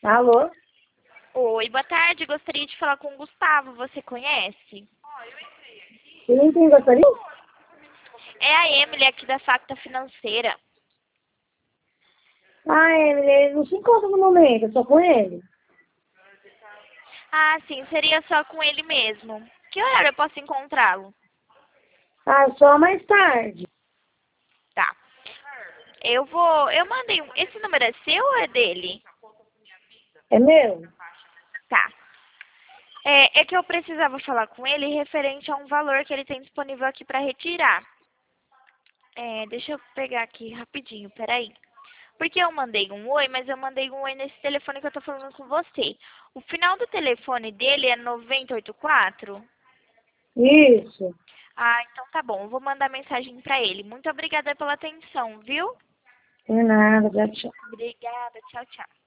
Alô? Oi, boa tarde. Gostaria de falar com o Gustavo. Você conhece? Sim, quem gostaria? É a Emily aqui da Facta Financeira. Ah, ele não se encontra no momento, eu só com ele. Ah, sim, seria só com ele mesmo. Que horário eu posso encontrá-lo? Ah, só mais tarde. Tá. Eu mandei esse número é seu ou é dele? É meu? Tá. É que eu precisava falar com ele referente a um valor que ele tem disponível aqui para retirar. Deixa eu pegar aqui rapidinho, peraí. Porque eu mandei um oi, mas eu mandei um oi nesse telefone que eu tô falando com você. O final do telefone dele é 9084. Isso. Ah, então tá bom. Eu vou mandar mensagem pra ele. Muito obrigada pela atenção, viu? Não é nada, já tchau. Obrigada. Tchau, tchau.